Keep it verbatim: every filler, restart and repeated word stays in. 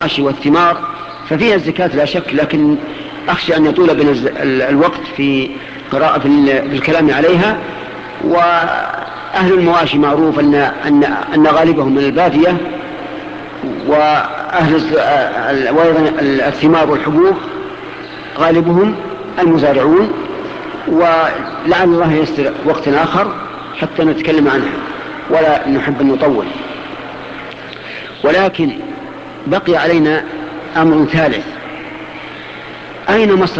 المواشي والثمار ففيها الزكاة لا شك، لكن أخشى أن يطول بنا الوقت في قراءة في الكلام عليها. وأهل المواشي معروف أن, أن, أن غالبهم من البادية، وأهل وأيضا الثمار والحبوب غالبهم المزارعون، ولعل الله يستر وقت آخر حتى نتكلم عنها ولا نحب أن نطول. ولكن بقي علينا أمر ثالث: أين مصرف